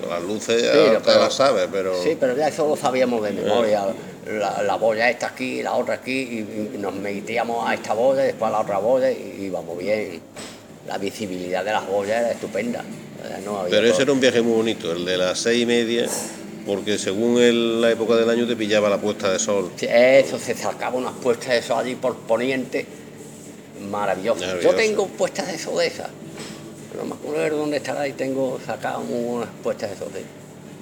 las luces ya Sí, te las sabes, pero... Sí, pero ya eso lo sabíamos de memoria. La boya esta aquí, la otra aquí, y nos metíamos a esta boya, después a la otra boya, y íbamos bien. La visibilidad de las boyas era estupenda. No había Pero ese todo. era un viaje muy bonito, el de las 6:30, porque según la época del año te pillaba la puesta de sol. Sí, eso, se sacaba unas puestas de sol allí por poniente, maravillosas. Yo Maravilloso. tengo puestas de sol de esas. No me acuerdo dónde estará y tengo sacado unas puestas de sol de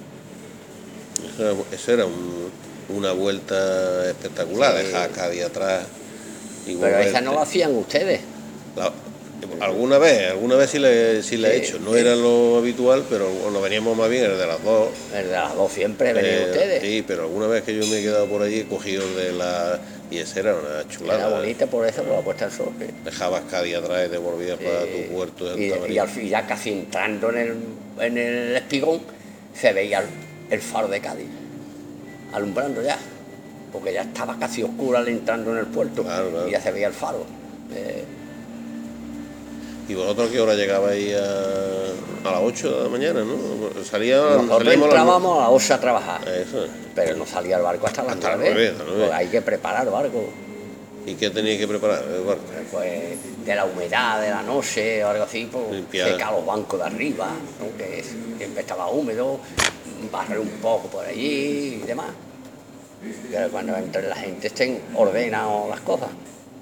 Eso era una vuelta espectacular, Sí. dejar Cádiz atrás y Pero volverte. esa no la hacían ustedes. La- alguna vez sí la he Sí, hecho. No sí. era lo habitual, pero nos veníamos más bien el de las dos. El de las dos siempre venían ustedes. Sí, pero alguna vez que yo me he quedado por allí he cogido el de la... Y esa era una chulada. Era bonita por eso, por la puesta del sol. Sí. Dejabas Cádiz atrás y te volvías para tu puerto de Y, Santa y María. al fin, ya casi entrando en el espigón, se veía el faro de Cádiz, alumbrando ya, porque ya estaba casi oscuro al entrando en el puerto, Claro. y ya se veía el faro. ¿Y vosotros a qué hora llegabais a las 8 de la mañana, no? Nosotros Salíamos a las entrábamos a las 8 a trabajar, Eso es. pero no salía el barco hasta las Hasta las 9, 9, porque hay que preparar el barco. ¿Y qué teníais que preparar? El barco. Pues de la humedad de la noche o algo así, pues Limpiar. secar los bancos de arriba, ¿no? Que siempre estaba húmedo, barrer un poco por allí y demás. Que cuando entre la gente estén ordenadas las cosas.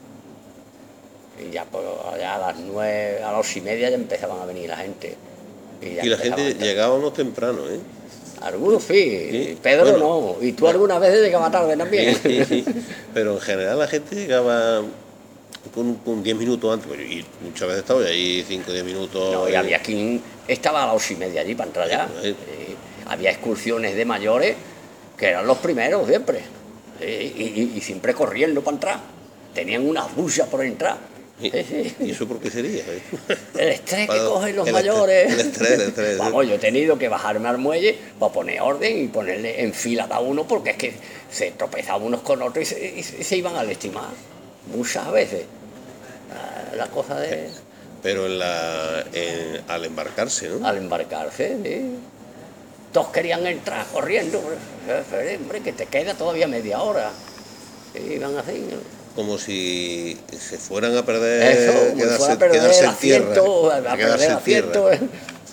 Y ya pues allá a las 9, a las 8:30 ya empezaban a venir la gente. Ya Y la empezaban gente a entrar. llegábamos temprano, ¿eh? Algunos sí, Sí, Pedro bueno. no. Y tú algunas veces llegabas tarde también. Sí. Pero en general la gente llegaba con 10 minutos antes. Y muchas veces estaba ahí 5 o 10 minutos. No, y había quien estaba a las 8:30 allí para entrar ya. Sí. Había excursiones de mayores que eran los primeros siempre. Y siempre corriendo para entrar. Tenían unas buchas por entrar. ¿Y eso por qué sería? El estrés que Para- cogen los el mayores. el estrés. Vamos, yo he tenido que bajarme al muelle para poner orden y ponerle en fila a cada uno porque es que se tropezaban unos con otros y se iban al estimar. Muchas veces. La cosa de... Pero al embarcarse, ¿no? Al embarcarse, sí. Todos querían entrar corriendo. Pero, hombre, que te queda todavía media hora. Y iban así, ¿no? Como si se fueran a perder, Eso, como si fuera a perder quedarse el en tierra. asiento, a Quedarse perder el en tierra. asiento.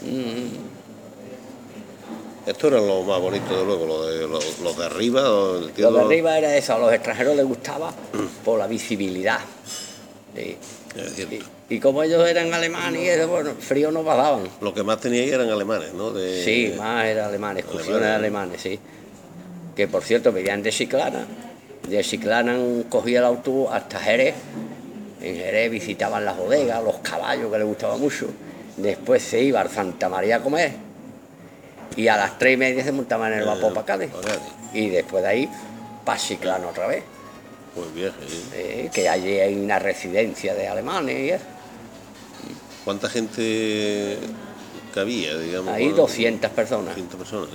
Esto era lo más bonito de luego, los de arriba. Lo de arriba era eso, a los extranjeros les gustaba por la visibilidad. Sí. Es decir, Y como ellos eran alemanes y eso, bueno, frío no pasaban. lo que más tenía ahí eran alemanes, ¿no? Sí, más era alemanes, excursiones alemanes, sí. Que por cierto venían de Chiclana. De Chiclana cogía el autobús hasta Jerez. En Jerez visitaban las bodegas, los caballos que les gustaba mucho. Después se iba a Santa María a comer. Y a las 3:30 se montaban en el vapor para Cádiz. Y después de ahí, para Chiclana otra vez. Pues viaje, ¿eh? Que allí hay una residencia de alemanes y eso. ¿Cuánta gente cabía, digamos? Ahí 200 personas. 200 personas.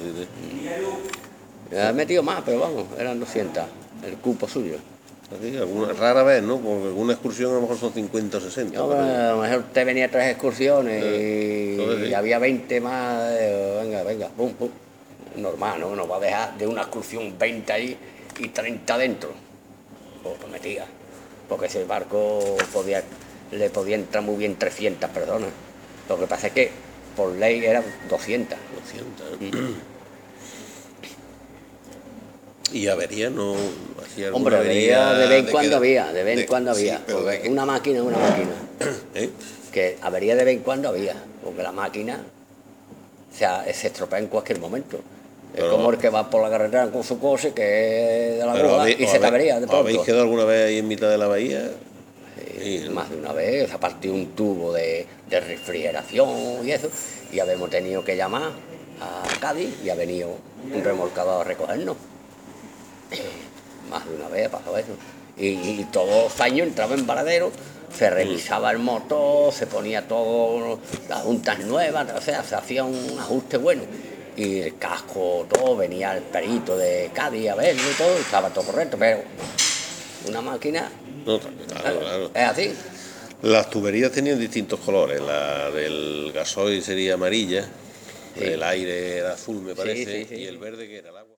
He metido más, pero vamos, eran 200, el cupo suyo. Así, rara vez, ¿no? Porque alguna excursión a lo mejor son 50 o 60. Yo, a lo mejor usted venía a 3 excursiones y había 20 más, venga, pum, pum. Normal, ¿no? Nos va a dejar de una excursión 20 ahí y 30 dentro. Pues lo metía. Porque ese barco le podía entrar muy bien 300 personas. Lo que pasa es que por ley eran 200. 200. Y avería no hacía alguna Hombre, avería de vez en cuando había, Sí, pero porque una máquina es una máquina. ¿Eh? Que avería de vez en cuando había, porque la máquina se estropea en cualquier momento. Es como el que va por la carretera con su coche, que es de la boda, y se te avería de pronto. ¿Habéis quedado alguna vez ahí en mitad de la bahía? Sí, más de una vez, se ha partido un tubo de refrigeración y eso, y habíamos tenido que llamar a Cádiz y ha venido un remolcador a recogernos. Más de una vez pasó eso. Y todos los años entraba en Varadero, se revisaba el motor, se ponía todo, las juntas nuevas, o sea, se hacía un ajuste bueno. Y el casco, todo, venía el perito de Cádiz a verlo y todo, estaba todo correcto, pero una máquina No, claro. es así. Las tuberías tenían distintos colores. La del gasoil sería amarilla. Sí. El aire era azul, me Sí, parece, sí, sí. y el verde que era el agua.